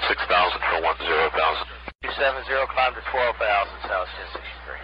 6,000 for 10,000. 270, climb to 12,000, South 1063.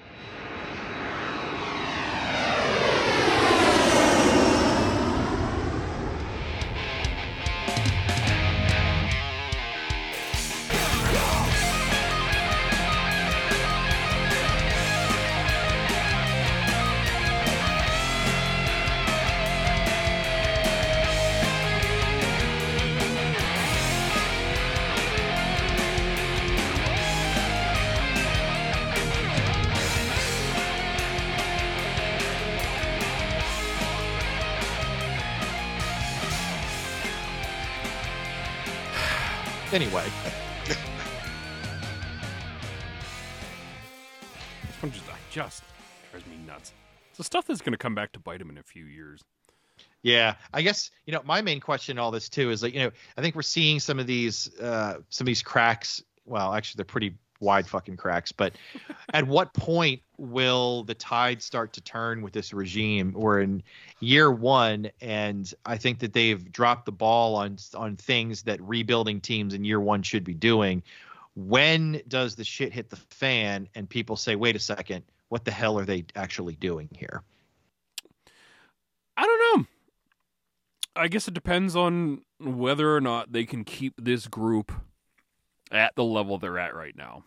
Anyway. This one just drives me nuts. It's the stuff that's going to come back to bite him in a few years. Yeah, I guess, my main question in all this too is like, I think we're seeing some of these cracks. Well, actually they're pretty wide fucking cracks, but at what point will the tide start to turn with this regime? We're in year one, and I think that they've dropped the ball on things that rebuilding teams in year one should be doing. When does the shit hit the fan and people say, wait a second, what the hell are they actually doing here? I don't know. I guess it depends on whether or not they can keep this group at the level they're at right now.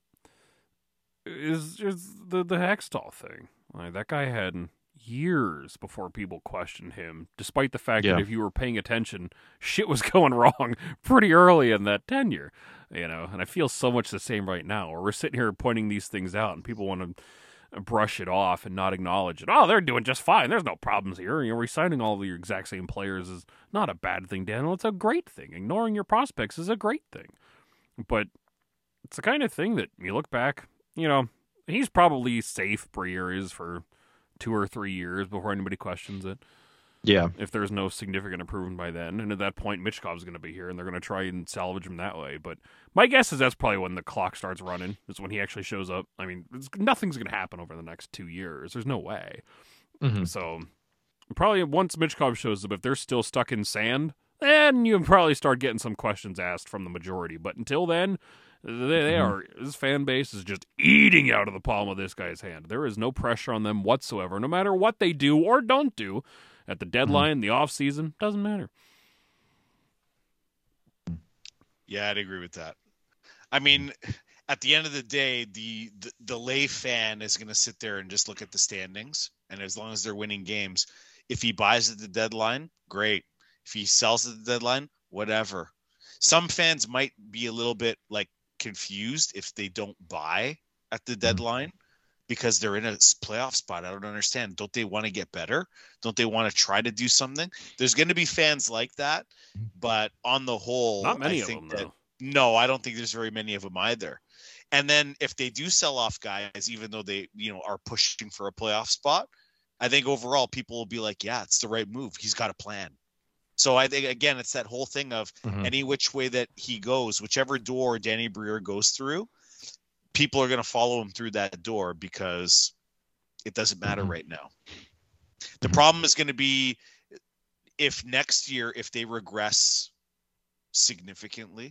Is the Hextall thing. Like, that guy had years before people questioned him, despite the fact that if you were paying attention, shit was going wrong pretty early in that tenure. And I feel so much the same right now, where we're sitting here pointing these things out and people want to brush it off and not acknowledge it. Oh, they're doing just fine. There's no problems here. Re-signing all of your exact same players is not a bad thing, Daniel. It's a great thing. Ignoring your prospects is a great thing. But it's the kind of thing that you look back, he's probably safe, Briere is, for 2 or 3 years before anybody questions it. Yeah. If there's no significant improvement by then. And at that point, Michkov's going to be here, and they're going to try and salvage him that way. But my guess is that's probably when the clock starts running, is when he actually shows up. I mean, nothing's going to happen over the next 2 years. There's no way. Mm-hmm. So probably once Michkov shows up, if they're still stuck in sand, then you probably start getting some questions asked from the majority. But until then, they are. This fan base is just eating out of the palm of this guy's hand. There is no pressure on them whatsoever, no matter what they do or don't do at the deadline, the off season, doesn't matter. Yeah, I'd agree with that. I mean, at the end of the day, the lay fan is going to sit there and just look at the standings, and as long as they're winning games, if he buys at the deadline, great. If he sells at the deadline, whatever. Some fans might be a little bit like confused if they don't buy at the deadline because they're in a playoff spot. I don't understand. Don't they want to get better? Don't they want to try to do something? There's going to be fans like that, but on the whole, not many I of think them, that, no, I don't think there's very many of them either. And then if they do sell off guys, even though they, are pushing for a playoff spot, I think overall people will be like, yeah, it's the right move. He's got a plan. So I think, again, it's that whole thing of any which way that he goes, whichever door Danny Briere goes through, people are going to follow him through that door because it doesn't matter right now. The problem is going to be if next year, if they regress significantly,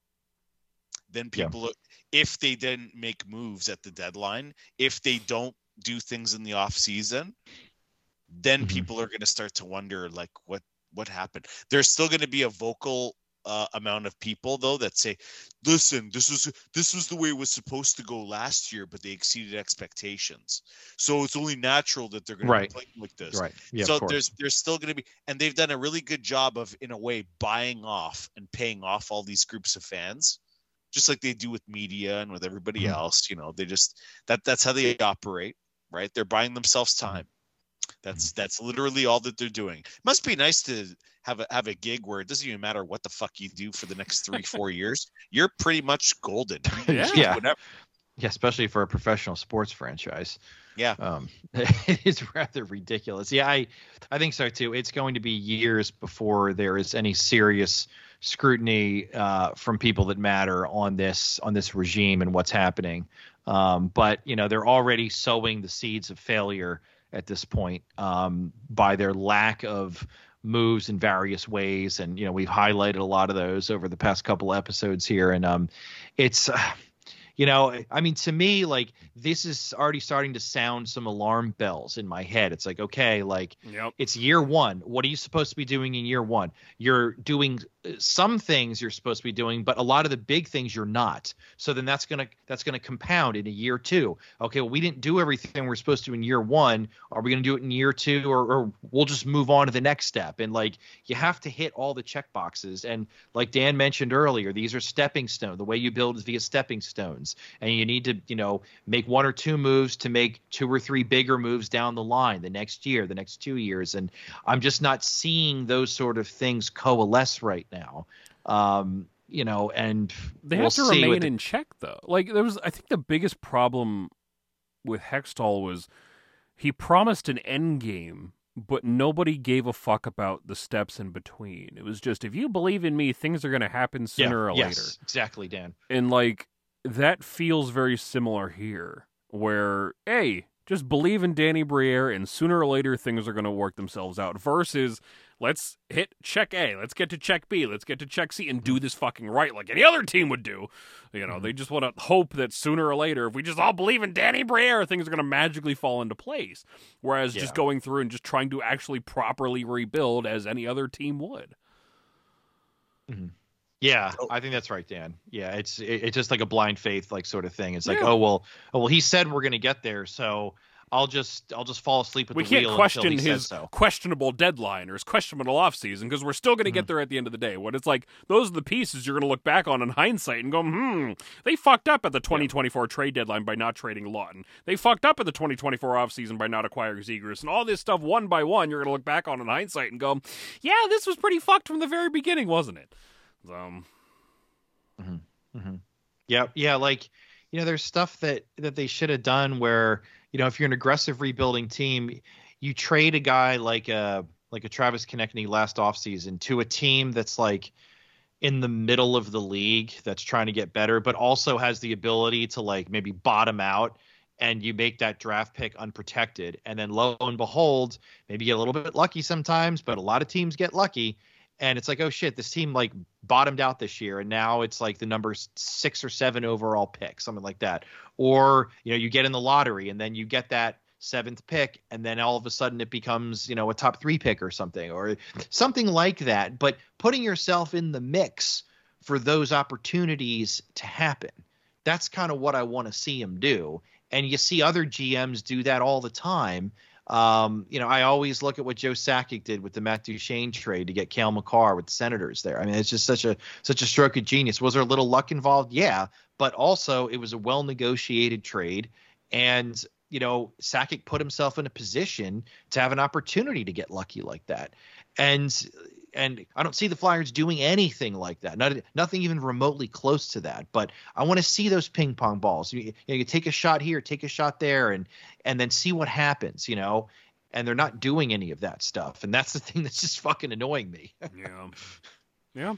then people, if they didn't make moves at the deadline, if they don't do things in the off season, then people are going to start to wonder, like, what happened? There's still going to be a vocal amount of people, though, that say, listen, this was the way it was supposed to go last year, but they exceeded expectations. So it's only natural that they're going to be playing like this. Right. Yeah, so there's still going to be, and they've done a really good job of, in a way, buying off and paying off all these groups of fans, just like they do with media and with everybody else. They just, that's how they operate, right? They're buying themselves time. That's literally all that they're doing. It must be nice to have a gig where it doesn't even matter what the fuck you do for the next 3-4 years. You're pretty much golden. Yeah, especially for a professional sports franchise. Yeah, it's rather ridiculous. Yeah, I think so too. It's going to be years before there is any serious scrutiny from people that matter on this regime and what's happening. But they're already sowing the seeds of failure at this point by their lack of moves in various ways, and we've highlighted a lot of those over the past couple episodes here, and it's. I mean, to me, like, this is already starting to sound some alarm bells in my head. It's like, okay, like, It's year one. What are you supposed to be doing in year one? You're doing some things you're supposed to be doing, but a lot of the big things you're not. So then that's gonna compound in a year two. Okay, well, we didn't do everything we're supposed to in year one. Are we gonna do it in year two, or we'll just move on to the next step? And like, you have to hit all the check boxes. And like Dan mentioned earlier, these are stepping stones. The way you build is via stepping stones, and you need to make one or two moves to make two or three bigger moves down the line the next year, the next 2 years. And I'm just not seeing those sort of things coalesce right now. And they have to remain in check, though. Like, I think the biggest problem with Hextall was he promised an end game, but nobody gave a fuck about the steps in between. It was just, if you believe in me, things are going to happen sooner or later. Yes, exactly, Dan. And like, that feels very similar here, where, hey, just believe in Danny Briere, and sooner or later things are going to work themselves out, versus let's hit check A, let's get to check B, let's get to check C, and do this fucking right like any other team would do. They just want to hope that sooner or later, if we just all believe in Danny Briere, things are going to magically fall into place. Whereas just going through and just trying to actually properly rebuild as any other team would. Mm-hmm. Yeah, I think that's right, Dan. Yeah, it's just like a blind faith like sort of thing. It's like, oh well, he said we're going to get there, so I'll just fall asleep at the wheel. We can't question his questionable deadline or his questionable offseason, because we're still going to get there at the end of the day. What it's like, those are the pieces you're going to look back on in hindsight and go, they fucked up at the 2024 trade deadline by not trading Lawton. They fucked up at the 2024 offseason by not acquiring Zegras. And all this stuff one by one you're going to look back on in hindsight and go, yeah, this was pretty fucked from the very beginning, wasn't it? Yeah, like, there's stuff that they should have done where, if you're an aggressive rebuilding team, you trade a guy like a Travis Konechny last offseason to a team that's like in the middle of the league, that's trying to get better, but also has the ability to like maybe bottom out, and you make that draft pick unprotected. And then lo and behold, maybe you get a little bit lucky sometimes, but a lot of teams get lucky. And it's like, oh shit, this team like bottomed out this year, and now it's like the number 6 or 7 overall pick, something like that. Or, you get in the lottery and then you get that 7th pick, and then all of a sudden it becomes, a top 3 pick or something like that. But putting yourself in the mix for those opportunities to happen, that's kind of what I want to see him do. And you see other GMs do that all the time. I always look at what Joe Sakic did with the Matt Duchene trade to get Cale Makar with the Senators there. I mean, it's just such a stroke of genius. Was there a little luck involved? Yeah, but also it was a well-negotiated trade, and Sakic put himself in a position to have an opportunity to get lucky like that. And I don't see the Flyers doing anything like that. Nothing even remotely close to that. But I want to see those ping pong balls. You take a shot here, take a shot there, and then see what happens. And they're not doing any of that stuff. And that's the thing that's just fucking annoying me. Yeah.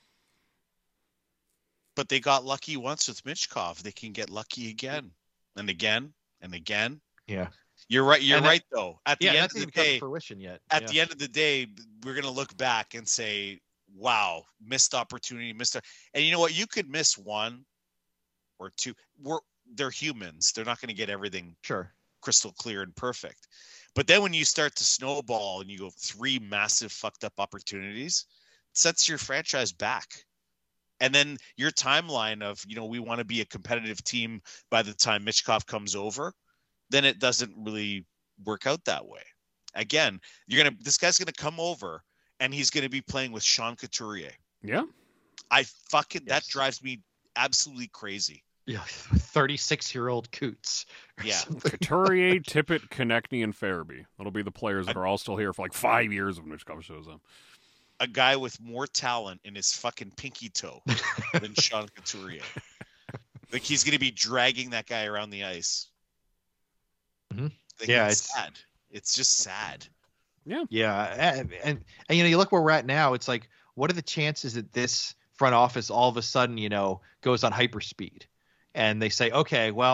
But they got lucky once with Michkov. They can get lucky again and again and again. Yeah. You're right. You're right, though. At the end of the day, fruition yet. At the end of the day, we're going to look back and say, wow, missed opportunity, and you know what? You could miss one or two. They're humans. They're not going to get everything crystal clear and perfect. But then when you start to snowball and you go 3 massive fucked up opportunities, it sets your franchise back. And then your timeline of, we want to be a competitive team by the time Michkov comes over, then it doesn't really work out that way. Again, this guy's going to come over and he's going to be playing with Sean Couturier. Yeah. That drives me absolutely crazy. Yeah. 36-year-old Coots. Yeah. Couturier, Tippett, Konechny, and Farabee. That'll be the players that are all still here for like 5 years when Michkov shows up. A guy with more talent in his fucking pinky toe than Sean Couturier. Like, he's going to be dragging that guy around the ice. Mm-hmm. It's sad. It's just sad. Yeah. And you look where we're at now. It's like, what are the chances that this front office all of a sudden, goes on hyperspeed, and they say, okay, well,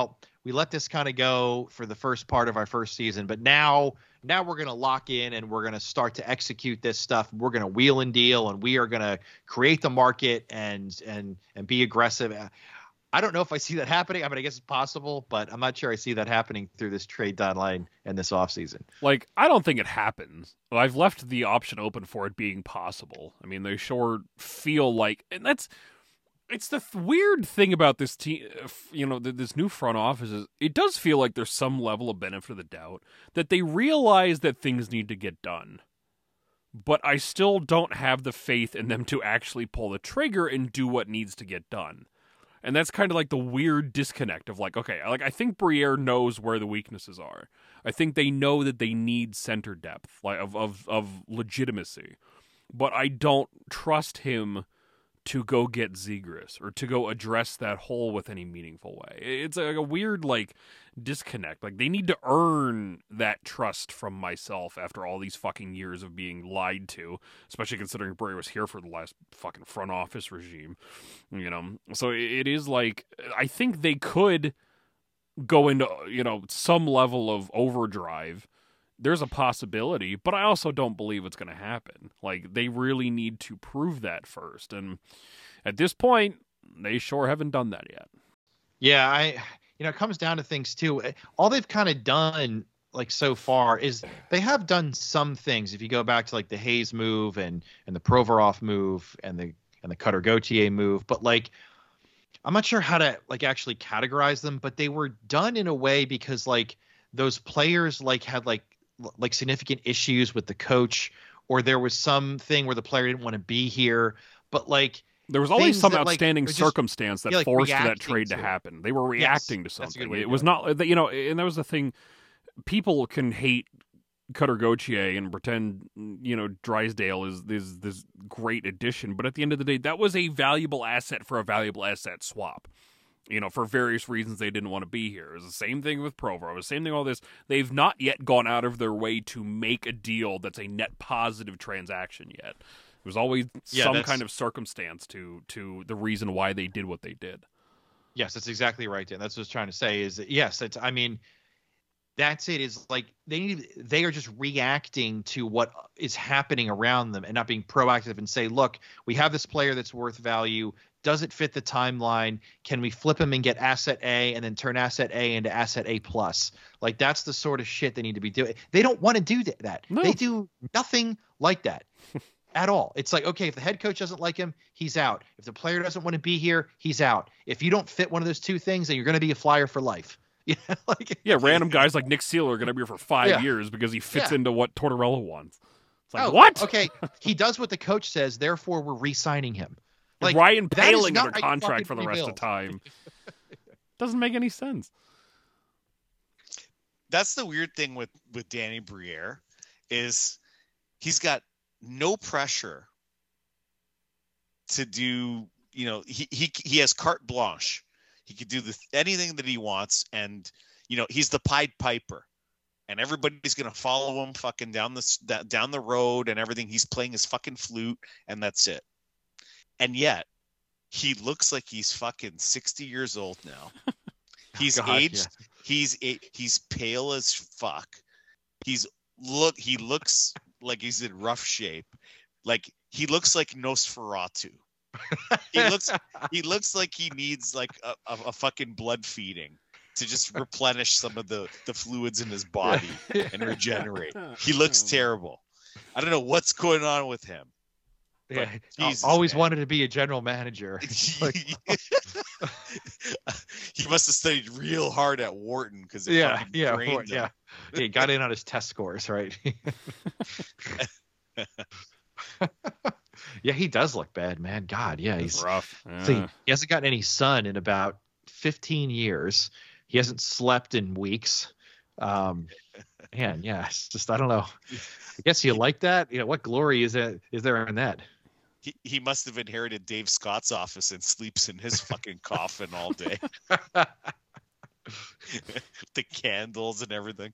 we let this kind of go for the first part of our first season, but now we're going to lock in and we're going to start to execute this stuff. We're going to wheel and deal, and we are going to create the market and be aggressive. I don't know if I see that happening. I mean, I guess it's possible, but I'm not sure I see that happening through this trade deadline and this offseason. Like, I don't think it happens. I've left the option open for it being possible. I mean, they sure feel like, and it's the weird thing about this team, this new front office is it does feel like there's some level of benefit of the doubt that they realize that things need to get done. But I still don't have the faith in them to actually pull the trigger and do what needs to get done. And that's kind of like the weird disconnect of like, okay, like I think Briere knows where the weaknesses are. I think they know that they need center depth, like of legitimacy. But I don't trust him to go get Zegras or to go address that hole with any meaningful way. It's like a weird like disconnect. Like they need to earn that trust from myself after all these fucking years of being lied to, especially considering Briere was here for the last fucking front office regime, So it is like, I think they could go into, some level of overdrive. There's a possibility, but I also don't believe it's going to happen. Like, they really need to prove that first. And at this point, they sure haven't done that yet. Yeah, it comes down to things too. All they've kind of done, like so far, is they have done some things. If you go back to like the Hayes move and the Provorov move and the Cutter Gauthier move, but like, I'm not sure how to like actually categorize them, but they were done in a way because like those players like had like significant issues with the coach, or there was something where the player didn't want to be here, but like there was always some outstanding circumstance that forced that trade to happen. They were reacting to something. It was not, and that was the thing. People can hate Cutter Gauthier and pretend, Drysdale is this great addition, but at the end of the day, that was a valuable asset for a valuable asset swap. For various reasons they didn't want to be here. It was the same thing with Provorov. The same thing all this. They've not yet gone out of their way to make a deal that's a net positive transaction yet. There was always some kind of circumstance to the reason why they did what they did. Yes, that's exactly right, Dan. That's what I was trying to say is that, yes, that's it. Is like they are just reacting to what is happening around them and not being proactive and say, look, we have this player that's worth value. Does it fit the timeline? Can we flip him and get asset A and then turn asset A into asset A plus? Like that's the sort of shit they need to be doing. They don't want to do that. No. They do nothing like that at all. It's like, okay, if the head coach doesn't like him, he's out. If the player doesn't want to be here, he's out. If you don't fit one of those two things, then you're going to be a flyer for life. Random guys like Nick Seeler are going to be here for 5 years because he fits into what Tortorella wants. It's like, what? Okay, he does what the coach says, therefore we're re-signing him. Like, Ryan Poehling under contract for the rest of the time. Doesn't make any sense. That's the weird thing with Danny Briere is he's got no pressure to do, he has carte blanche. He could do anything that he wants, and he's the Pied Piper, and everybody's gonna follow him fucking down the road and everything. He's playing his fucking flute, and that's it. And yet, he looks like he's fucking 60 years old now. He's aged. Yeah. He's pale as fuck. He looks like he's in rough shape. Like he looks like Nosferatu. He looks like he needs like a fucking blood feeding to just replenish some of the fluids in his body and regenerate. He looks terrible. I don't know what's going on with him. Yeah, Jesus, always wanted to be a general manager. He must have studied real hard at Wharton because he got in on his test scores, right? Yeah, he does look bad, man. God, yeah, he's rough. Yeah. See, he hasn't gotten any sun in about 15 years. He hasn't slept in weeks. Man, yeah, it's just I don't know. I guess you like that. What glory is there in that? He must have inherited Dave Scott's office and sleeps in his fucking coffin all day. The candles and everything.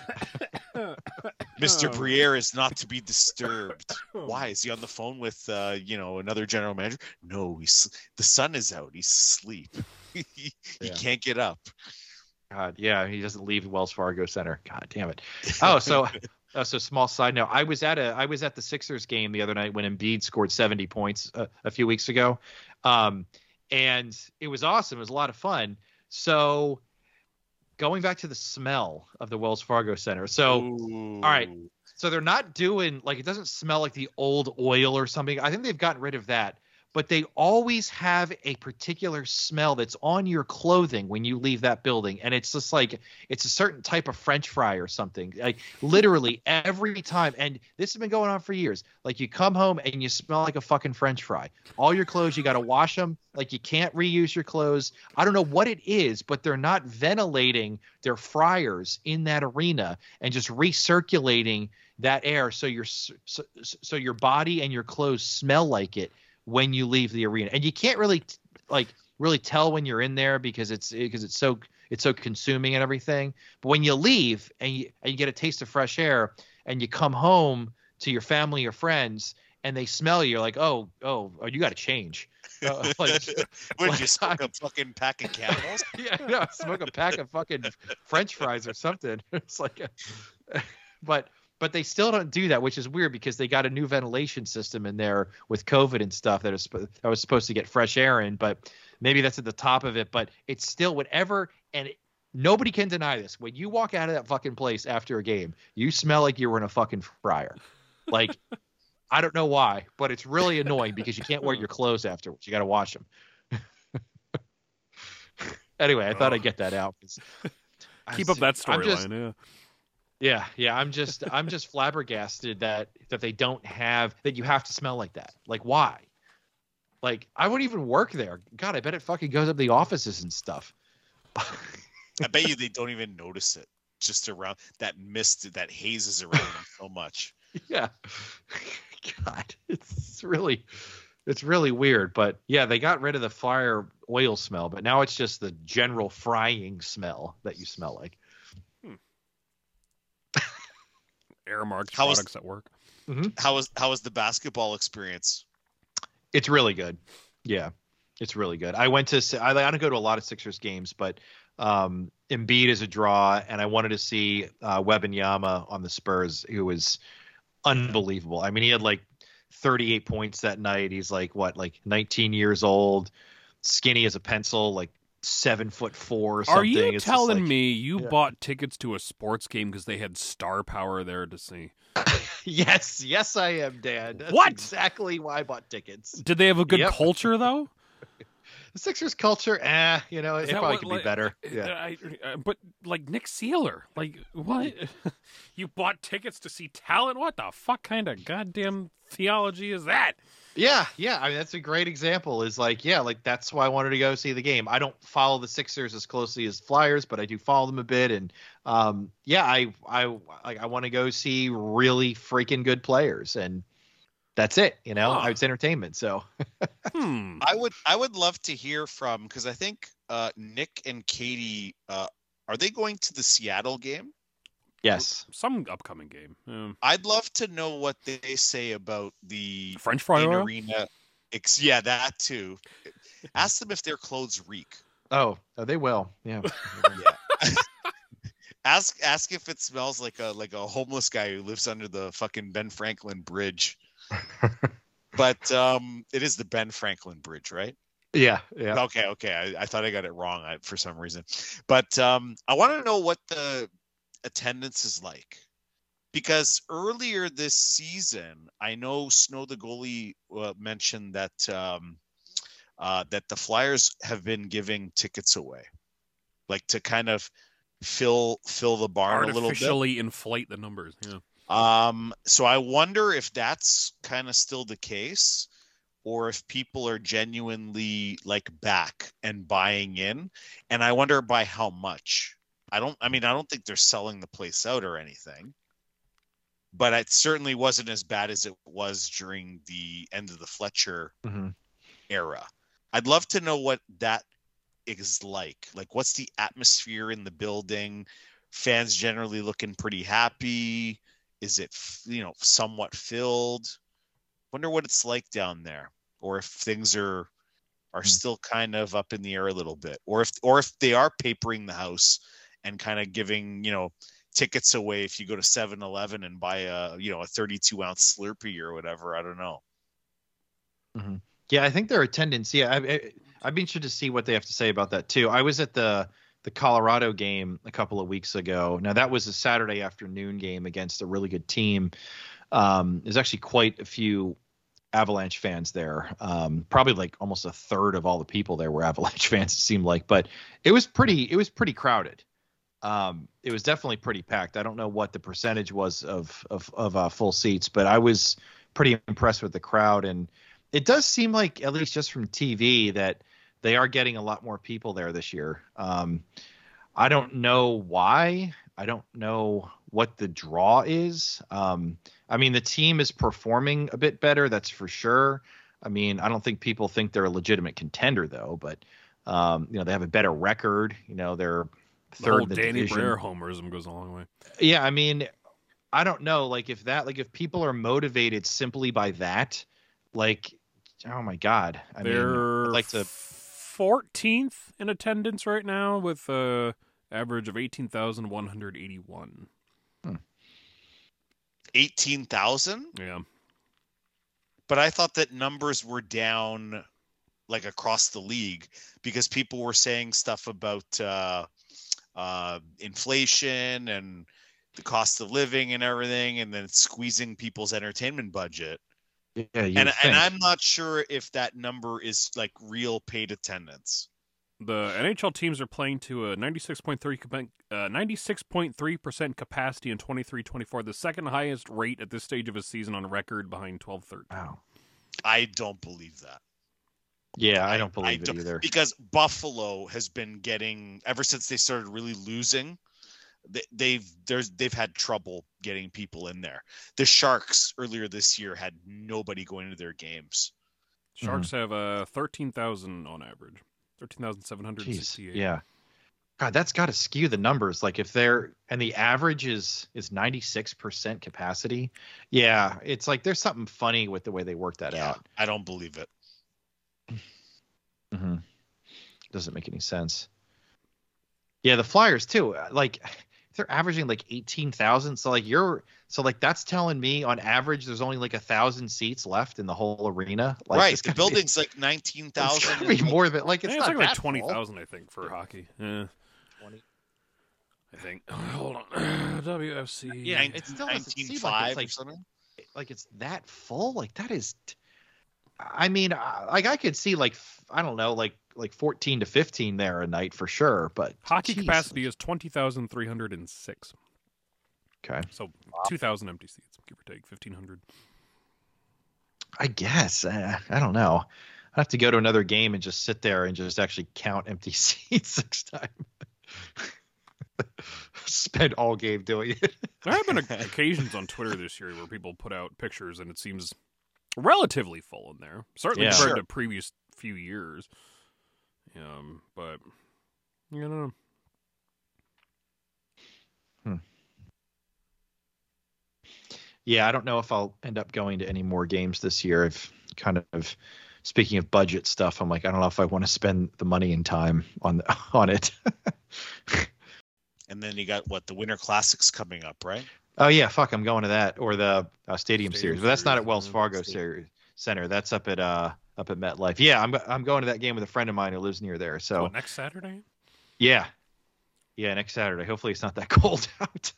Mr. Briere is not to be disturbed. Why? Is he on the phone with another general manager? No, the sun is out. He's asleep. He can't get up. God, yeah, he doesn't leave Wells Fargo Center. God damn it. Oh, so small side note. I was at the Sixers game the other night when Embiid scored 70 points a few weeks ago, and it was awesome. It was a lot of fun. So going back to the smell of the Wells Fargo Center. So Ooh. all right. So they're not doing like, it doesn't smell like the old oil or something. I think they've gotten rid of that, but they always have a particular smell that's on your clothing when you leave that building. And it's just like, it's a certain type of French fry or something, like literally every time. And this has been going on for years. Like you come home and you smell like a fucking French fry. All your clothes, you got to wash them. Like you can't reuse your clothes. I don't know what it is, but they're not ventilating their fryers in that arena and just recirculating that air. So your body and your clothes smell like it when you leave the arena. And you can't really tell when you're in there because it's so consuming and everything. But when you leave and you get a taste of fresh air and you come home to your family or friends and they smell you, you're like, oh, you got to change. What did you smoke a fucking pack of Camels? Yeah, smoke a pack of fucking French fries or something. It's like, but they still don't do that, which is weird because they got a new ventilation system in there with COVID and stuff that was supposed to get fresh air in. But maybe that's at the top of it. But it's still whatever. And nobody can deny this. When you walk out of that fucking place after a game, you smell like you were in a fucking fryer. Like, I don't know why, but it's really annoying because you can't wear your clothes afterwards. You got to wash them. Anyway, I thought I'd get that out. Keep up that storyline. Yeah. I'm just flabbergasted that they don't have that. You have to smell like that. Like, why? Like, I wouldn't even work there. God, I bet it fucking goes up the offices and stuff. I bet you they don't even notice it. Just around that mist that hazes around them so much. Yeah. God, it's really weird. But yeah, they got rid of the fryer oil smell, but now it's just the general frying smell that you smell like. Aramark's products at work. Mm-hmm. How was the basketball experience? It's really good. Yeah, it's really good. I don't go to a lot of Sixers games, but Embiid is a draw, and I wanted to see Wembanyama on the Spurs, who was unbelievable. I mean, he had like 38 points that night. He's like 19 years old, skinny as a pencil, like 7'4" or something. Are you telling me you bought tickets to a sports game because they had star power there to see? Yes, I am, Dan. That's what? Exactly why I bought tickets. Did they have a good culture though? The Sixers culture, it probably could be better. Yeah. But like Nick Sealer, like what? You bought tickets to see talent? What the fuck kind of goddamn theology is that? Yeah. I mean, that's a great example. Is like that's why I wanted to go see the game. I don't follow the Sixers as closely as Flyers, but I do follow them a bit. And I want to go see really freaking good players, and that's it. It's entertainment. So I would love to hear from, because I think Nick and Katie are they going to the Seattle game? Yes, some upcoming game. I'd love to know what they say about the French fry arena. Yeah, that too. Ask them if their clothes reek. Oh, they will. Yeah. Ask if it smells like a homeless guy who lives under the fucking Ben Franklin Bridge. But it is the Ben Franklin Bridge, right? Yeah. Okay. I thought I got it wrong for some reason. But I want to know what the attendance is like, because earlier this season, I know Snow the goalie mentioned that that the Flyers have been giving tickets away, like to kind of fill the barn a little bit, artificially inflate the numbers. Yeah. So I wonder if that's kind of still the case, or if people are genuinely like back and buying in, and I wonder by how much. I don't think they're selling the place out or anything, but it certainly wasn't as bad as it was during the end of the Fletcher era. I'd love to know what that is like. Like, what's the atmosphere in the building? Fans generally looking pretty happy. Is it, somewhat filled? Wonder what it's like down there, or if things are still kind of up in the air a little bit, or if they are papering the house and kind of giving, tickets away if you go to 7-Eleven and buy a 32-ounce Slurpee or whatever. I don't know. Mm-hmm. Yeah, I think their attendance. Yeah, I'd be interested to see what they have to say about that too. I was at the Colorado game a couple of weeks ago. Now that was a Saturday afternoon game against a really good team. There's actually quite a few Avalanche fans there. Probably like almost a third of all the people there were Avalanche fans, it seemed like, but it was pretty crowded. It was definitely pretty packed. I don't know what the percentage was of full seats, but I was pretty impressed with the crowd. And it does seem like, at least just from TV, that they are getting a lot more people there this year. I don't know why. I don't know what the draw is. I mean, the team is performing a bit better, that's for sure. I mean, I don't think people think they're a legitimate contender, though. But they have a better record. They're third in the Danny division. Briere homerism goes a long way. Yeah, I mean, I don't know. If people are motivated simply by that, oh my God, They're I'd like to. 14th in attendance right now with a average of 18,181. 18,000? Yeah. But I thought that numbers were down across the league because people were saying stuff about inflation and the cost of living and everything, and then squeezing people's entertainment budget. Yeah, and I'm not sure if that number is real paid attendance. The NHL teams are playing to a 96.3% capacity in 23-24, the second highest rate at this stage of a season on record, behind 12-13. Wow. I don't believe that. Yeah, I don't believe it either. Because Buffalo has been getting, ever since they started really losing, they've had trouble getting people in there. The Sharks earlier this year had nobody going to their games. Sharks have 13,000 on average, 13,768. Yeah, God, that's got to skew the numbers. If they're, and the average is 96% capacity. Yeah, it's there's something funny with the way they work that out. I don't believe it. Mm-hmm. Doesn't make any sense. Yeah, the Flyers too. They're averaging 18,000. So that's telling me on average there's only 1,000 seats left in the whole arena. Right, the building's 19,000. It's gotta be more than it's not like that 20,000, I think, for hockey. Yeah, 20. I think. Hold on, WFC. Yeah, it still doesn't seem like it's something. It's that full. That is. I mean, I could see I don't know, 14 to 15 there a night for sure, but hockey capacity is 20,306. Okay, so 2,000 empty seats, give or take 1,500. I guess I don't know. I have to go to another game and just sit there and just actually count empty seats next time. Spend all game doing it. There have been occasions on Twitter this year where people put out pictures and it seems relatively full in there, certainly compared to previous few years. But I don't know. Yeah, I don't know if I'll end up going to any more games this year. I've kind of, speaking of budget stuff, I'm I don't know if I want to spend the money and time on it. And then you got the Winter Classics coming up, right? Oh yeah, fuck, I'm going to that, or the Stadium Series, but that's not at Wells Fargo Center. That's up at MetLife. Yeah, I'm going to that game with a friend of mine who lives near there. So next Saturday? Yeah, next Saturday. Hopefully it's not that cold out.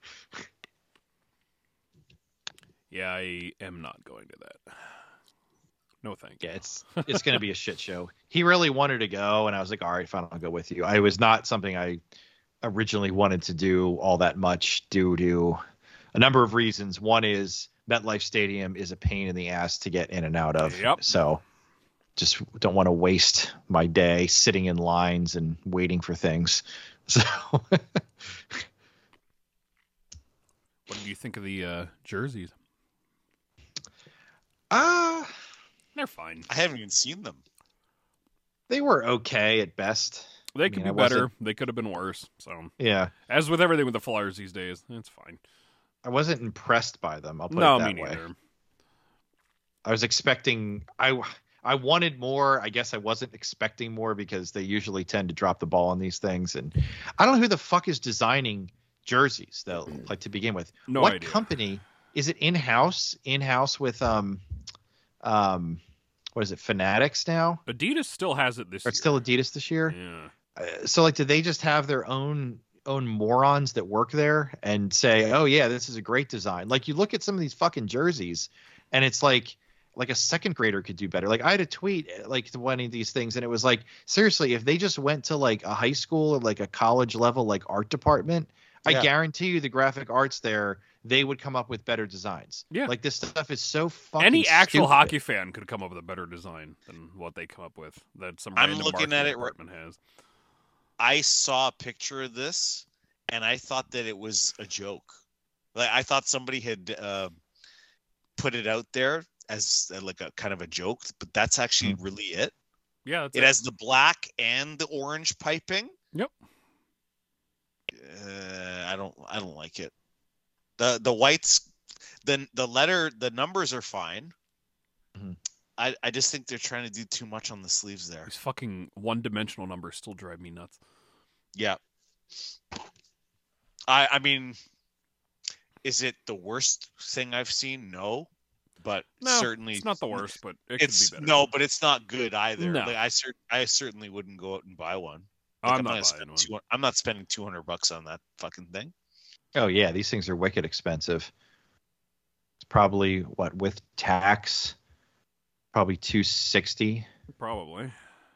Yeah, I am not going to that. No thank you. Yeah, it's going to be a shit show. He really wanted to go, and I was like, all right, fine, I'll go with you. I was not something I originally wanted to do all that much due to a number of reasons. One is MetLife Stadium is a pain in the ass to get in and out of. Yep. So just don't want to waste my day sitting in lines and waiting for things. So what do you think of the jerseys? They're fine. I haven't even seen them. They were okay at best. They could be better. They could have been worse. So yeah, as with everything with the Flyers these days, it's fine. I wasn't impressed by them. I'll put it that way. Neither. I was expecting. I I wanted more. I guess I wasn't expecting more because they usually tend to drop the ball on these things. And I don't know who the fuck is designing jerseys though, like to begin with. No what idea. Company is it? In-house with what is it? Fanatics now? Adidas still has it this year. It's still Adidas this year. Yeah. So like, did they just have their own morons that work there and say, oh yeah, this is a great design? Like you look at some of these fucking jerseys and it's like a second grader could do better. Like I had a tweet like to one of these things and it was like, seriously, if they just went to like a high school or like a college level like art department, I guarantee you the graphic arts there, they would come up with better designs. Yeah. Like this stuff is so fucking Any actual stupid. hockey fan could come up with a better design than what they come up with. That some I'm random looking marketing at it department has. I saw a picture of this and I thought that it was a joke. Like I thought somebody had put it out there as like a kind of a joke, but that's actually really it. Yeah, that's it has the black and the orange piping. Yep. I don't like it. The whites, the numbers are fine. Mm-hmm. I just think they're trying to do too much on the sleeves there. These fucking one-dimensional numbers still drive me nuts. Yeah. I mean, is it the worst thing I've seen? No, but certainly it's not the worst, but it could be better. No, but it's not good either. No. Like I certainly wouldn't go out and buy one. I'm Like, not buying one. I'm not spending $200 on that fucking thing. Oh yeah, these things are wicked expensive. It's probably what with tax, probably $260. Probably.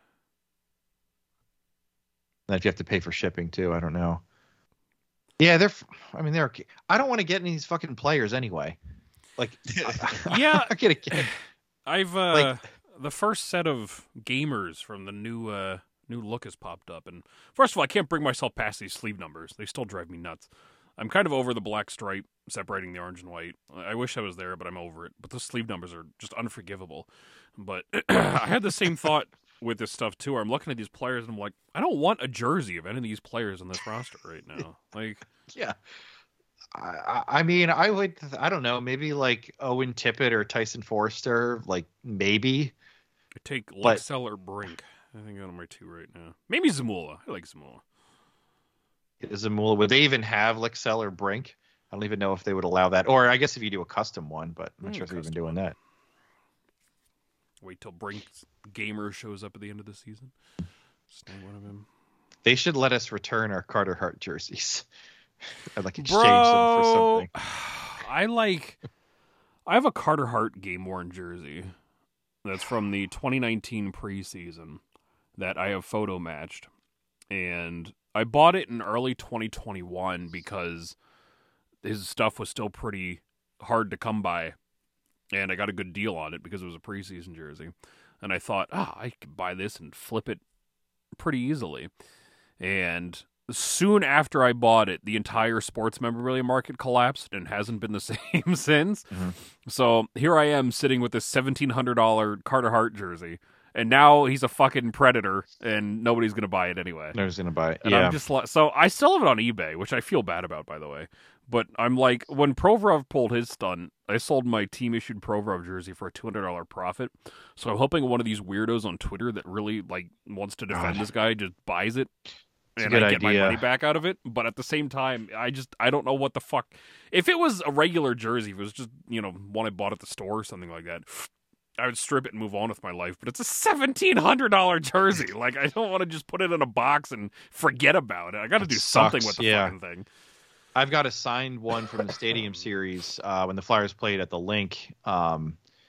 Then if you have to pay for shipping too, I don't know. Yeah, they're. I don't want to get any of these fucking players anyway. Like, Yeah. I get it. I've Like- the first set of gamers from the new look has popped up, and first of all, I can't bring myself past these sleeve numbers. They still drive me nuts. I'm kind of over the black stripe separating the orange and white. I wish I was there, but I'm over it. But the sleeve numbers are just unforgivable. But I had the same thought with this stuff too, where I'm looking at these players and I'm like, I don't want a jersey of any of these players on this roster right now. Like, Yeah. I mean, I don't know, maybe like Owen Tippett or Tyson Forrester, like maybe. I take But- Lexell or Brink. I think on my two right now. Maybe Zamula. I like Zamula. Zamula, would they even have Lexell or Brink? I don't even know if they would allow that. Or I guess if you do a custom one, but I'm not sure if they're even custom doing one. that. Wait till Brink's gamer shows up at the end of the season. Snag one of him. They should let us return our Carter Hart jerseys. I'd like exchange them for something. I have a Carter Hart game worn jersey that's from the 2019 preseason that I have photo matched, and I bought it in early 2021 because his stuff was still pretty hard to come by, and I got a good deal on it because it was a preseason jersey, and I thought, I could buy this and flip it pretty easily. And soon after I bought it, the entire sports memorabilia market collapsed and hasn't been the same since. Mm-hmm. So here I am sitting with this $1,700 Carter Hart jersey, and now he's a fucking predator, and nobody's going to buy it anyway. Nobody's going to buy it. And Yeah. I'm just so I still have it on eBay, which I feel bad about, by the way. But I'm like, when Provorov pulled his stunt, I sold my team-issued Provorov jersey for a $200 profit. So I'm hoping one of these weirdos on Twitter that really wants to defend this guy just buys it. It's And a good I get my idea. money back out of it, but at the same time, I don't know what the fuck. If it was a regular jersey, if it was just one I bought at the store or something like that, I would strip it and move on with my life. But it's a $1,700 jersey. Like, I don't want to just put it in a box and forget about it. I got to do something sucks, with the yeah. fucking thing. I've got a signed one from the Stadium Series when the Flyers played at the Link. I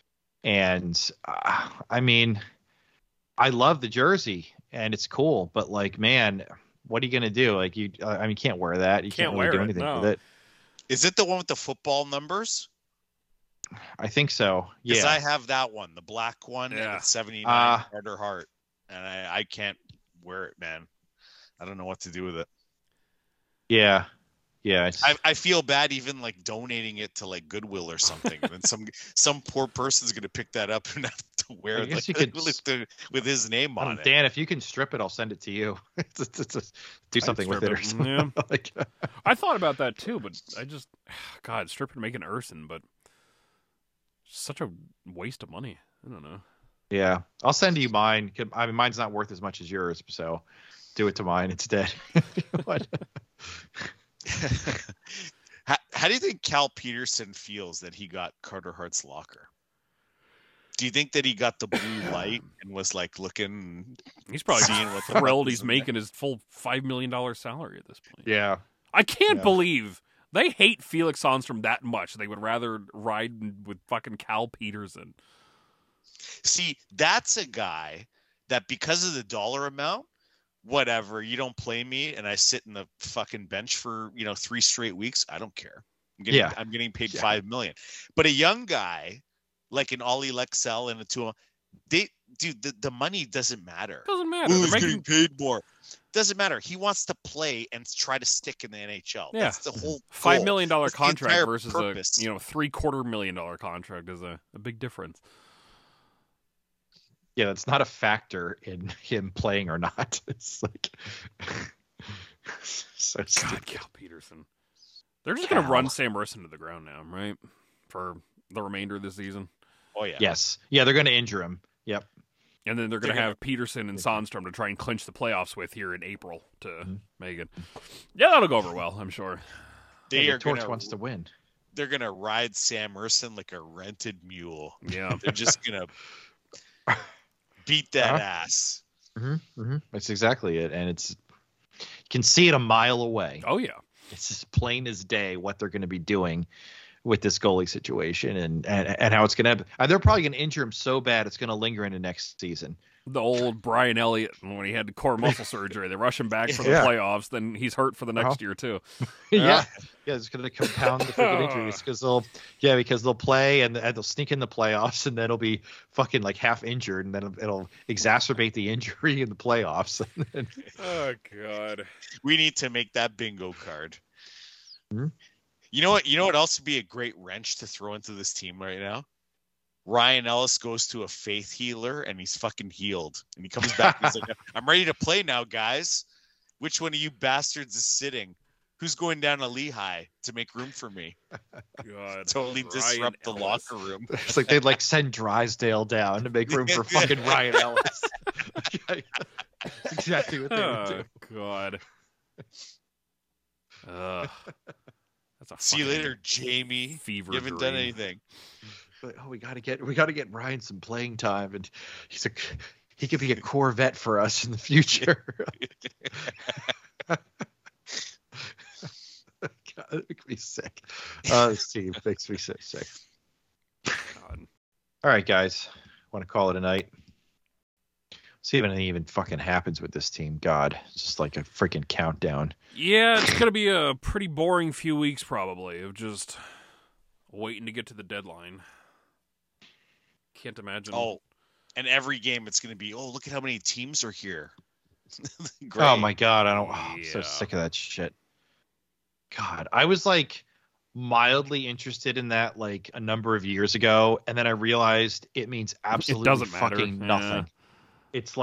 mean, I love the jersey and it's cool, but like, man, what are you gonna do? Like, you can't wear that. You can't really wear do it, anything no. with it. Is it the one with the football numbers? I think so. Because Yeah. I have that one, the black one, Yeah. and it's 79 Carter Hart, and I can't wear it, man. I don't know what to do with it. Yeah. It's, I feel bad even like donating it to like Goodwill or something, and then some poor person's gonna pick that up and have to wear I it guess like, you could- with his name on it. Dan, if you can strip it, I'll send it to you. Do something with it or strip it, something. Like, I thought about that too, but I just, God, strip it and make an Urson, but such a waste of money. I don't know. Yeah, I'll send you mine. I mean, mine's not worth as much as yours, so do it to mine instead. What? How do you think Cal Peterson feels that he got Carter Hart's locker? Do you think that he got the blue light and was like looking? He's probably seeing what the thrilled fuck he's is in making his full $5 million salary at this point. Yeah, I can't Yeah. believe they hate Felix Sandstrom that much. They would rather ride with fucking Cal Peterson. See, that's a guy that because of the dollar amount, whatever, you don't play me and I sit in the fucking bench for 3 straight weeks. I don't care. I'm getting paid $5 million. But a young guy like an Ollie Lexell and a Tua, the money doesn't matter. Doesn't matter. Ooh, They're he's making- getting paid more. Doesn't matter. He wants to play and try to stick in the NHL. Yeah. That's the whole $5 million That's the contract entire versus purpose. a $750,000 million contract is a big difference. yeah, it's not a factor in him playing or not. It's like so God, stupid. Cal Peterson. They're just going to Cal. run Sam Ersson to the ground now, right? For the remainder of the season. Oh yeah. Yes, yeah, they're going to injure him. Yep. And then they're going to They're have Peterson and Sandstrom to try and clinch the playoffs with here in April to make it. Yeah, that'll go over well, I'm sure. They Yeah, are the Torch gonna, wants to win. They're gonna ride Sam Ersson like a rented mule. Yeah. They're just gonna beat that ass. That's exactly it, and you can see it a mile away. Oh, yeah. It's as plain as day what they're going to be doing with this goalie situation and how it's going to. They're probably going to injure him so bad it's going to linger into next season. The old Brian Elliott, when he had core muscle surgery, they rush him back for the Yeah. playoffs. Then he's hurt for the next year, too. Yeah, it's going to compound the freaking injuries because they'll play and they'll sneak in the playoffs and then it'll be fucking like half injured and then it'll exacerbate the injury in the playoffs. Oh, God. We need to make that bingo card. Mm-hmm. You know what else would be a great wrench to throw into this team right now? Ryan Ellis goes to a faith healer and he's fucking healed. And he comes back and he's like, I'm ready to play now, guys. Which one of you bastards is sitting? Who's going down to Lehigh to make room for me? God. Totally disrupt the Ellis. locker room. It's like they'd send Drysdale down to make room for fucking Ryan Ellis. That's exactly what they would do. Oh, God. That's a See you fucking later, Jamie. fever You haven't dream. done anything. Like, we got to get Ryan some playing time, and he could be a Corvette for us in the future. God, it makes me sick. This team makes me sick. God. All right, guys, want to call it a night? See if anything even fucking happens with this team. God, it's just like a freaking countdown. Yeah, it's going to be a pretty boring few weeks probably of just waiting to get to the deadline. Can't imagine. Oh, and every game it's going to be, look at how many teams are here. Great. Oh my God, I'm so Yeah. sick of that shit. God, I was like mildly interested in that like a number of years ago, and then I realized it means absolutely doesn't matter. fucking Yeah. nothing. It's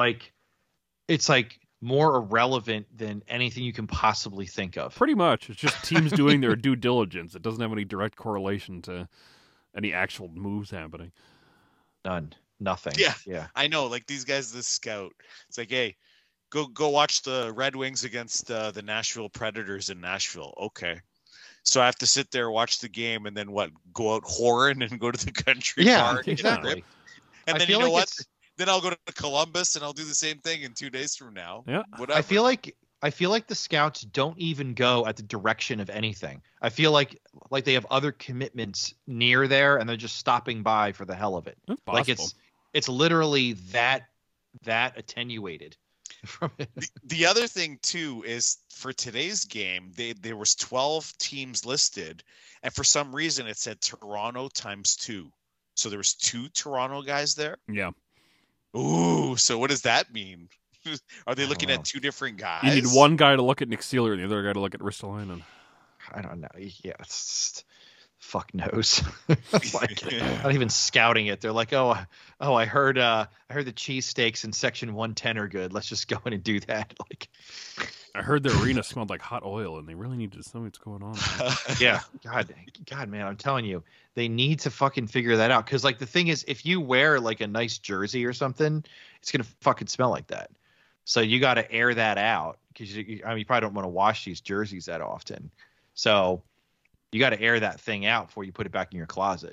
like more irrelevant than anything you can possibly think of. Pretty much. It's just teams doing their due diligence. It doesn't have any direct correlation to any actual moves happening. None. Nothing. Yeah. Yeah. I know, like these guys, the scout. It's like, hey, go watch the Red Wings against the Nashville Predators in Nashville. Okay. So I have to sit there, watch the game, and then what? Go out whoring and go to the country Yeah, bar and get a exactly. grip? And I then feel you know like what? it's- Then I'll go to Columbus and I'll do the same thing in 2 days from now. Yeah. Whatever. I feel like the scouts don't even go at the direction of anything. I feel like they have other commitments near there and they're just stopping by for the hell of it. That's Like possible. it's literally that attenuated from it. The other thing too is for today's game, there was 12 teams listed, and for some reason it said Toronto times 2. So there was 2 Toronto guys there. Yeah. Ooh, so what does that mean? Are they I don't looking know. at 2 different guys? You need one guy to look at Nick Seeler and the other guy to look at Ristolainen. I don't know. Yeah, it's just, fuck knows. Like not even scouting it. They're like, oh, I heard the cheesesteaks in section 110 are good. Let's just go in and do that. Like, I heard the arena smelled like hot oil, and they really need to know what's going on. Yeah, God, man, I'm telling you, they need to fucking figure that out. Because like the thing is, if you wear like a nice jersey or something, it's gonna fucking smell like that. So you got to air that out because you probably don't want to wash these jerseys that often. So you got to air that thing out before you put it back in your closet.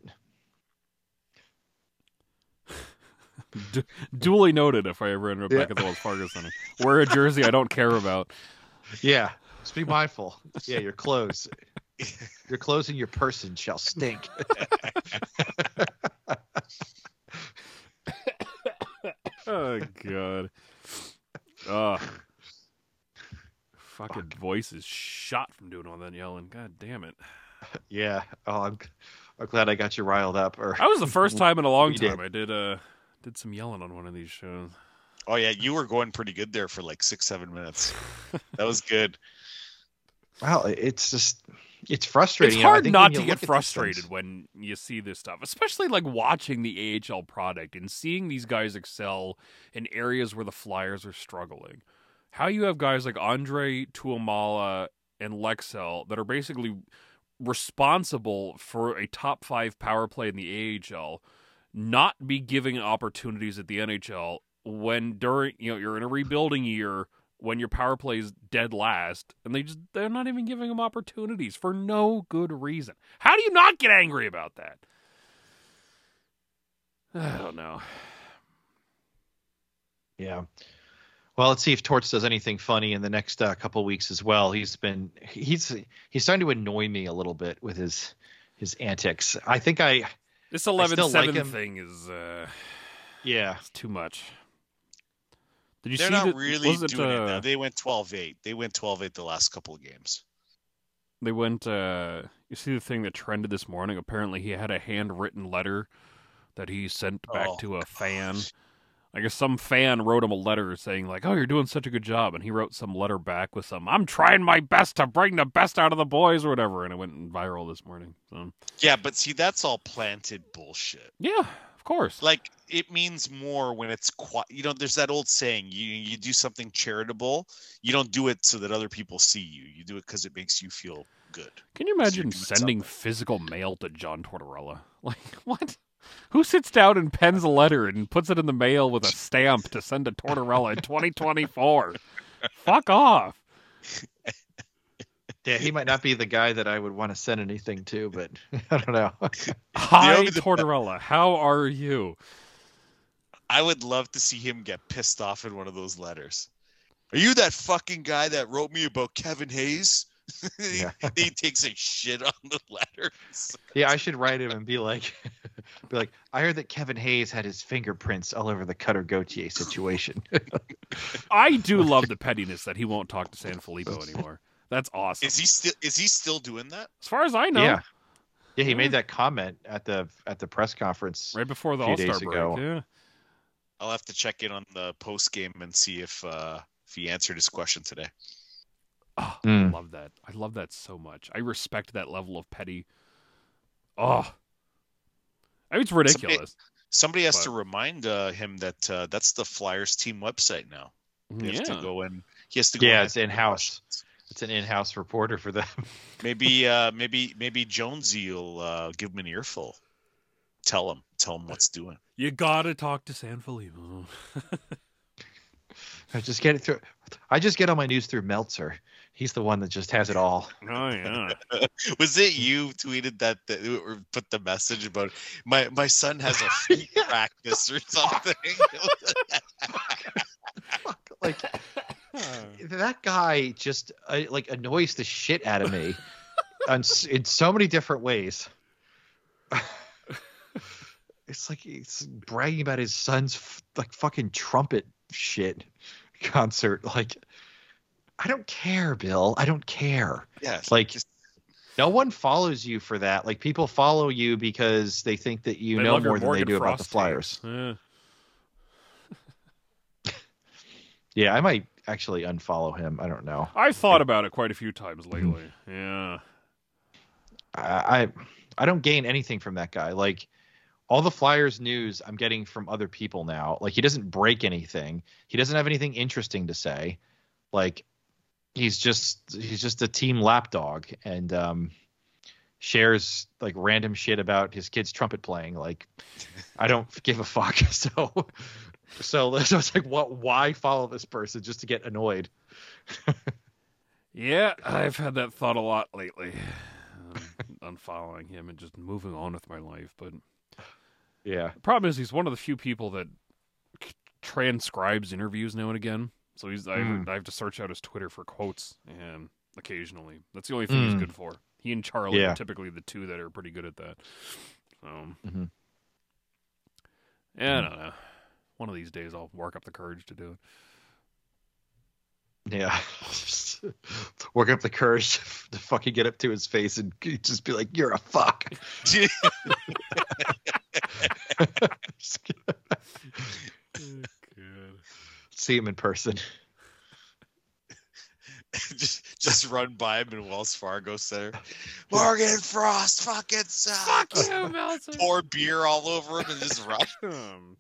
Duly noted. If I ever end up back at the Wells Fargo Center, wear a jersey I don't care about. Yeah, just be mindful. Yeah, your clothes and your person shall stink. Oh God. Oh, fucking voice is shot from doing all that yelling. God damn it. Yeah. Oh, I'm glad I got you riled up. Or that was the first time in a long did. time I did some yelling on one of these shows. Oh yeah, you were going pretty good there for like 6-7 minutes. That was good. Well, it's frustrating. It's hard not to look get at frustrated when you see this stuff, especially like watching the AHL product and seeing these guys excel in areas where the Flyers are struggling. How you have guys like Andre Tuomala and Lexell that are basically responsible for a top 5 power play in the AHL not be giving opportunities at the NHL when during you're in a rebuilding year when your power play is dead last, and they're not even giving them opportunities for no good reason. How do you not get angry about that? I don't know. Yeah. Well, let's see if Torts does anything funny in the next couple of weeks as well. He's starting to annoy me a little bit with his antics. I think this 11-7 thing is it's too much. Did you They're see not that, really doing it now. They went 12-8. They went 12-8 the last couple of games. They went. You see the thing that trended this morning? Apparently, he had a handwritten letter that he sent back to a fan. I guess some fan wrote him a letter saying like, "Oh, you're doing such a good job," and he wrote some letter back with some, "I'm trying my best to bring the best out of the boys" or whatever, and it went viral this morning. So. Yeah, but see, that's all planted bullshit. Yeah, of course. Like, it means more when it's quiet. There's that old saying: you do something charitable, you don't do it so that other people see you. You do it because it makes you feel good. Can you imagine sending physical mail to John Tortorella? Like, what? Who sits down and pens a letter and puts it in the mail with a stamp to send to Tortorella in 2024? Fuck off. Yeah, he might not be the guy that I would want to send anything to, but I don't know. Hi, Tortorella. How are you? I would love to see him get pissed off in one of those letters. Are you that fucking guy that wrote me about Kevin Hayes? He takes a shit on the letters. Yeah, I should write him and be like, I heard that Kevin Hayes had his fingerprints all over the Cutter Gauthier situation. I do love the pettiness that he won't talk to Sanfilippo anymore. That's awesome. Is he still doing that? As far as I know. Yeah. Yeah, he made that comment at the press conference right before the All-Star break. Yeah. I'll have to check in on the post game and see if he answered his question today. Oh, I love that. I love that so much. I respect that level of petty. Oh, I mean, it's ridiculous. Somebody has to remind him that that's the Flyers team website now. He has to go in. He has to go. Yeah, it's in-house. It's an in-house reporter for them. Maybe Jonesy will give him an earful. Tell him what's doing. You gotta talk to Sanfilippo. I just get all my news through Meltzer. He's the one that just has it all. Oh yeah. Was it you tweeted that or put the message about my son has a free practice or something? Like that guy just annoys the shit out of me in so many different ways. It's like he's bragging about his son's fucking trumpet shit concert. Like, I don't care, Bill. I don't care. Yeah, no one follows you for that. Like, people follow you because they think that you know more than they do about the Flyers. Yeah. Yeah, I might actually unfollow him. I don't know. I've thought about it quite a few times lately. Yeah. I don't gain anything from that guy. Like, all the Flyers news I'm getting from other people now. Like, he doesn't break anything. He doesn't have anything interesting to say. Like, he's just a team lapdog, and shares like random shit about his kid's trumpet playing. Like, I don't give a fuck. So it's like, why follow this person just to get annoyed? Yeah, I've had that thought a lot lately. Unfollowing him and just moving on with my life. But yeah, the problem is he's one of the few people that transcribes interviews now and again. So I have to search out his Twitter for quotes, and occasionally that's the only thing he's good for. He and Charlie are typically the two that are pretty good at that. So yeah, I don't know. One of these days I'll work up the courage to do it. Yeah. Work up the courage to fucking get up to his face and just be like, "You're a fuck." See him in person. just run by him in Wells Fargo Center. Morgan Frost fucking sucks. Fuck you, Meltzer. Pour beer all over him and just rush him.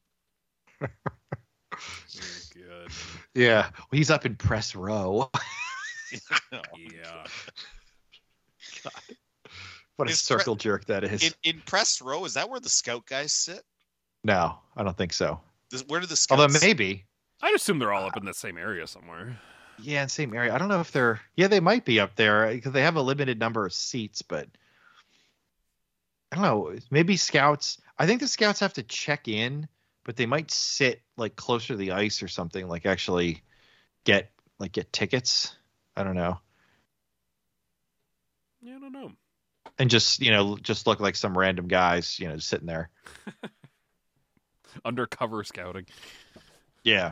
Good. Yeah, well, he's up in press row. Yeah. God. What a circle jerk that is. In press row, is that where the scout guys sit? No, I don't think so. Where do the scouts Although maybe. I'd assume they're all up in the same area somewhere. Yeah, same area. I don't know if they're... Yeah, they might be up there because they have a limited number of seats, but I don't know. Maybe scouts... I think the scouts have to check in, but they might sit like closer to the ice or something, like actually get tickets. I don't know. Yeah, I don't know. And just look like some random guys, sitting there. Undercover scouting. Yeah.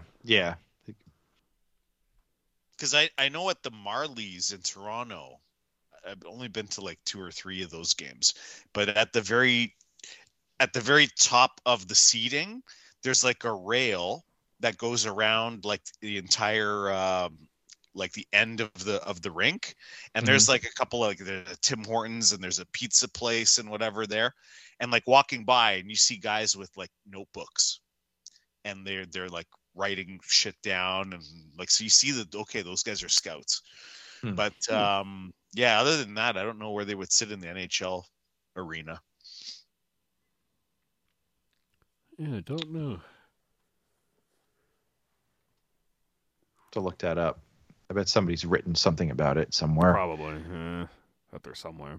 Because I know at the Marlies in Toronto, I've only been to like 2 or 3 of those games, but at the very top of the seating, there's like a rail that goes around like the entire like the end of the rink, and there's like a couple of like the Tim Hortons and there's a pizza place and whatever there, and like walking by and you see guys with like notebooks, and they're like writing shit down, and like, so you see that, okay, those guys are scouts. But yeah, other than that, I don't know where they would sit in the NHL arena. Yeah, I don't know. To look that up. I bet somebody's written something about it somewhere. Probably. Out there somewhere.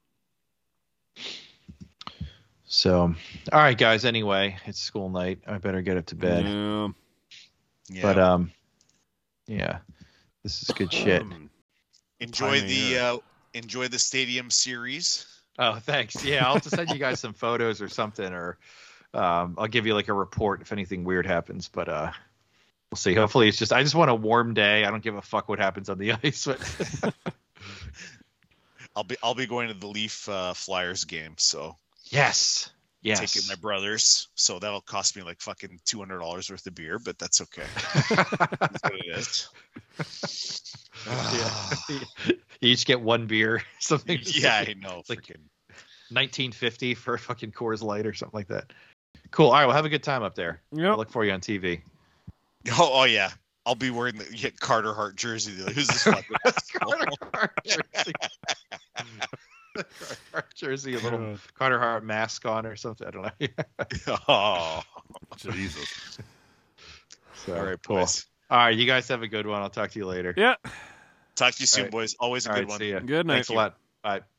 So, all right, guys. Anyway, it's school night. I better get up to bed. Yeah. But yeah, this is good shit. Enjoy the stadium series. Oh, thanks. Yeah, I'll have to send you guys some photos or something, or I'll give you like a report if anything weird happens. But we'll see. Hopefully, it's I just want a warm day. I don't give a fuck what happens on the ice. But I'll be going to the Leaf Flyers game. So yes. Taking my brothers, so that'll cost me like fucking $200 worth of beer, but that's okay. That's what it is. Yeah. You each get one beer, something. Yeah, I know. It's like 1950 for a fucking Coors Light or something like that. Cool. All right, well, have a good time up there. Yep. I'll look for you on TV. Oh yeah, I'll be wearing the Carter Hart jersey. Who's this fucking Carter Hart jersey? Carter Hart jersey, a little Carter Hart mask on or something. I don't know. Oh, Jesus. So, all right, cool. boys. All right, you guys have a good one. I'll talk to you later. Yeah. Talk to you soon, boys. Always a good one. See ya. Good night. Thanks a lot. Bye.